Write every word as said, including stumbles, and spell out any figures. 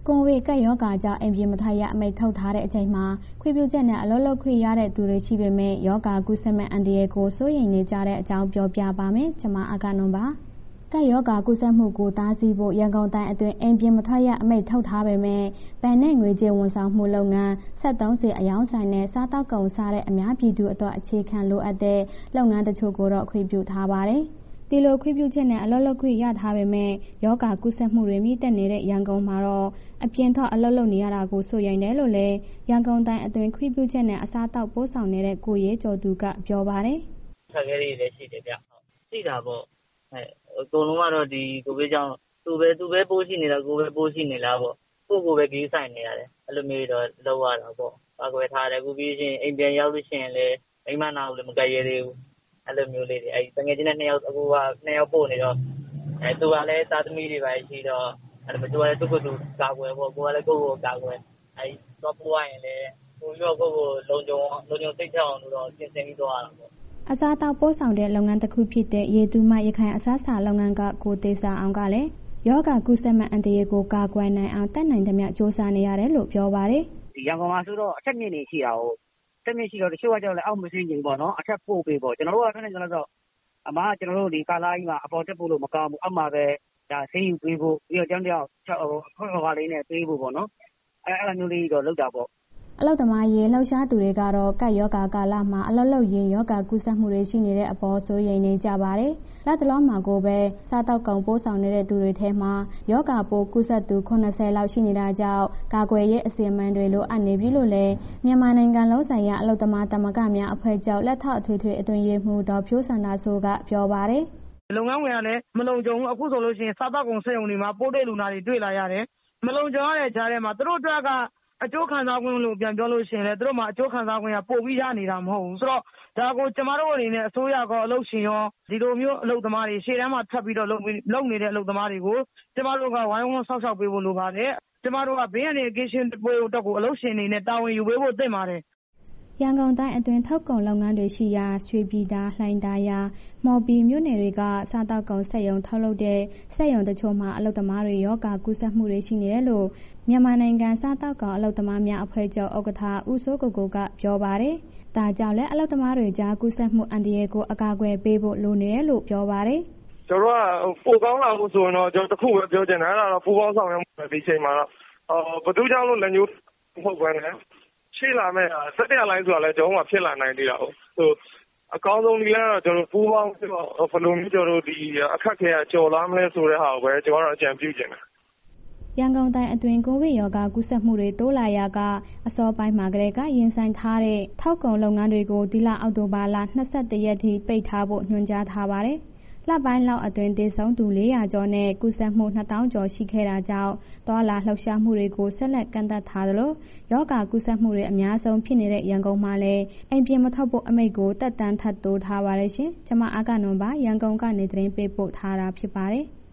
ကိုဗစ်ကပ်ရောဂါကြောင့်အိမ်ပြင်မထွက်ရအမိန့်ထုတ်ထားတဲ့အချိန်မှာခွင့်ပြုချက်နဲ့အလုပ်လုပ်ခွင့်ရတဲ့သူတွေရှိပေမဲ့ရောဂါကူးစက်မဲ့အန္တရာယ်ကိုစိုးရိမ်နေကြတဲ့အကြောင်းပြောပြပါမယ်။ကျွန်မအဂ္ဂနွန်ပါ။ကပ်ရောဂါကူးစက်မှုကိုတားဆီးဖို့ရန်ကုန်တိုင်းအတွင်းအိမ်ပြင်မထွက်ရအမိန့်ထုတ်ထားပေမဲ့ဗန်နဲ့ငွေကြေးဝန်ဆောင်မှုလုပ်ငန်းစက်သုံးဆီအယောင်ဆိုင်နဲ့စားတောက်ကုန်စားတဲ့အများပြည်သူအတွက်အခြေခံလိုအပ်တဲ့လုပ်ငန်းတချို့ကိုတော့ခွင့်ပြုထားပါတယ်။ဒီလိုခွင့်ပြုချက်နဲ့အလုပ်လုပ်ခွင့်ရထားပေမဲ့ရောဂါကူးစက်မှုတွေမြင့်တက်နေတဲ့ရန်ကုန်မှာတော့အပြင်ထွက်အလုပ်လုပ်နေရတာကိုစိုးရိမ်တယ်လို့လည်းရန်ကုန်တိုင်းအတွင်းခွင့်ပြုချက်နဲ့အစားတောက်ပို့ဆောင်နေတဲ့ကိုရဲကျော်သူကပြောပါတယ်။ခက်ခဲတွေလည်းရှိတယ်ဗျ။ရှိတာပေါ့။အဲအကုန်လုံးကတော့ဒီကိုဗစ်ကြောင့်သူပဲသူပဲပိုးရှိနေတာကိုပဲပိုးရှိနေလားပေါ့။ကိုကိုပဲကြီးဆိုင်နေရတယ်။အဲ့လိုမျိုးတော့လောက်ရတာပေါ့။ပါကွယ်ထားတယ်အခုပြီးရင်အိမ်ပြန်ရောက်လို့ရှိရင်လည်းမိမနာကိုလည်းမကြိုက်ရသေးဘူး။အဲ့လိုမျိုးလေးတွေအဲ့တကယ်ချင်းနဲ့နှစ်ယောက်အခုကနှစ်ယောက်ပို့နေတော့အဲသူကလည်းသားသမီးတွေပါရှိတော့အဲ့လိုမျိုးသူကလည်းသူ့ကိုယ်သူကာကွယ်ပေါ့ကိုကလည်းကိုယ့်ကိုကာကွယ်အဲ့တော့ပို့ရရင်လည်းကိုရောကိုကိုလုံခြုံလုံခြုံစိတ်ချအောင်လို့တော့ပြင်ဆင်ပြီးသွားရတာပေါ့အစားတောက်ပို့ဆောင်တဲ့လုပ်ငန်းတစ်ခုဖြစ်တဲ့ရေတူးမရခိုင်အစားအစာလုပ်ငန်းကကိုသေးစာအောင်ကလည်းယောဂကုသမဲ့အန်တရာယ်ကိုကာကွယ်နိုင်အောင်တက်နိုင်သမျှစူးစမ်းနေရတယ်လို့ပြောပါတယ်ဒီရန်ကုန်မှာဆိုတော့အထက်မြင့်နေရှိတာကိုတက်မြင့်ရှိတော့တချို့ကကြောက်လဲအောက်မစင်းကြီးပေါ့နော်အထက်ပို့ပေးပေါ့ကျွန်တော်တို့ကခဏကျွန်တော်တို့အမကကျွန်တော်တို့ဒီကာလာကြီးမှာအပေါ်တက်ဖို့လို့မကောင်းဘူးအောက်မှာပဲဒါဆေးယူပေးဖို့ပြီးတော့ကျောင်းတယောက်ခေါက်ခေါ်လေးနဲ့ပေးဖို့ပေါ့နော်အဲအဲ့လိုမျိုးလေးတော့လုပ်တာပေါ့အလုပ်သမားရေးလှုပ်ရှားသူတွေကတော့ကပ်ရောဂါကာလမှာအလုပ်လုပ်ရင်းရောဂါကူးစက်မှုတွေရှိနေတဲ့အပေါ်စိုးရိမ်နေကြပါတယ်။လက်တလုံးမှာကိုပဲစားတောက်ကုန်ပိုးဆောင်နေတဲ့သူတွေထဲမှာရောဂါပိုးကူးစက်သူခုနှစ်ဆယ်လောက်ရှိနေတာကြောင့်ကာကွယ်ရေးအစီအမံတွေလိုအပ်နေပြီလို့လည်းမြန်မာနိုင်ငံလုံးဆိုင်ရာအလုပ်သမားသမဂ္ဂများအဖွဲ့ချုပ်လက်ထောက်အထွေထွေအတွင်းရေးမှူးဒေါ်ဖြိုးစန္ဒာဆိုးကပြောပါတယ်။လုပ်ငန်းဝင်ကလည်းမလုံခြုံဘူးအခုဆိုလို့ရှိရင်စားတောက်ကုန်စက်ရုံတွေမှာပိုးတဲ့လူနာတွေတွေ့လာရတယ်။မလုံခြုံရတဲ့ကြားထဲမှာသူတို့တွေကအကျိုးခံစား권လို့ပြန်ပြောလို့ရှိရင်လည်းသူတို့မှာအကျိုးခံစား권ကပို့ပြီးရနေတာမဟုတ်ဘူးဆိုတော့ဒါကိုကျမတို့အနေနဲ့အစိုးရကအလုပ်ရှင်ရောဒီလိုမျိုးအလုပ်သမားတွေရှေ့တန်းမှာထပ်ပြီးတော့လုပ်လုပ်နေတဲ့အလုပ်သမားတွေကိုကျမတို့ကဝိုင်းဝန်းဆောက်ရှောက်ပေးဖို့လိုပါတယ်ကျမတို့ကဘေးရန်ကင်းရှင်းပွဲအတွက်ကိုအလုပ်ရှင်တွေနဲ့တာဝန်ယူပေးဖို့သင့်ပါတယ်ရန်ကုန်တိုင်းအတွင်းထုတ်ကုန်လုပ်ငန်းတွေရှိရာရွှေပြည်သာလှိုင်သာယာမော်ပီမြို့နယ်တွေကစားတောက်ကုန်စက်ရုံထုတ်လုပ်တဲ့စက်ရုံတချို့မှာအလုပ်သမားတွေရောဂါကူးစက်မှုတွေရှိနေတယ်လို့မြန်မာနိုင်ငံစားတောက်ကုန်အလုပ်သမားများအဖွဲ့ချုပ်ဥက္ကဋ္ဌဦးစိုးကိုကိုကပြောပါတယ်။ဒါကြောင့်လည်းအလုပ်သမားတွေကြားကူးစက်မှုအန္တရာယ်ကိုအကာအကွယ်ပေးဖို့လိုနေတယ်လို့ပြောပါတယ်။ကျွန်တော်ကပိုကောင်းလာလို့ဆိုရင်တော့ကျွန်တော်တခုပဲပြောချင်တယ်အဲ့ဒါတော့ပူပေါင်းဆောင်ရွက်မှုဒီချိန်မှာတော့အော်ဘသူကြောင့်လို့လက်ညှိုးမဟုတ်ဘဲနဲ့ရှေ့လာမဲ့စက်တရားလိုင်းဆိုတာလည်းကျွန်တော်မှဖြစ်လာနိုင်သေးတာဟုတ်ဆိုအကောင်းဆုံးဒီလည်းကျွန်တော်ပူပေါင်းဆိုတော့ဘယ်လိုမျိုးကျွန်တော်ဒီအခက်ခဲကြော်လာမလဲဆိုတဲ့ဟာကိုပဲကျွန်တော်တို့အကြံပြုချင်တယ်ရန်ကုန်တိုင်းအတွင်းကိုဗစ်ရောဂါကူးစက်မှုတွေတိုးလာရာကအစောပိုင်းမှာကတည်းကရင်ဆိုင်ထားတဲ့ထောက်ကုန်လုပ်ငန်းတွေကိုဒီလအောက်တိုဘာလ၂၁ရက်ထိပိတ်ထားဖို့ညွှန်ကြားထားပါတယ်။လပိုင်းလောက်အတွင်းသေဆုံးသူလေးရာကျော်နဲ့ကူးစက်မှုနှစ်သောင်းကျော်ရှိခဲ့တာကြောင့်သွာလာလှုပ်ရှားမှုတွေကိုဆက်လက်ကန့်သတ်ထားသလိုရောဂါကူးစက်မှုတွေအများဆုံးဖြစ်နေတဲ့ရန်ကုန်မှာလည်းအိမ်ပြင်မထွက်ဖို့အမိန့်ကိုတက်တန်းထပ်တိုးထားပါတယ်ရှင်။ကျွန်မအဂ္ဂနွန်ပါရန်ကုန်ကနေသတင်းပေးပို့ထားတာဖြစ်ပါတယ်။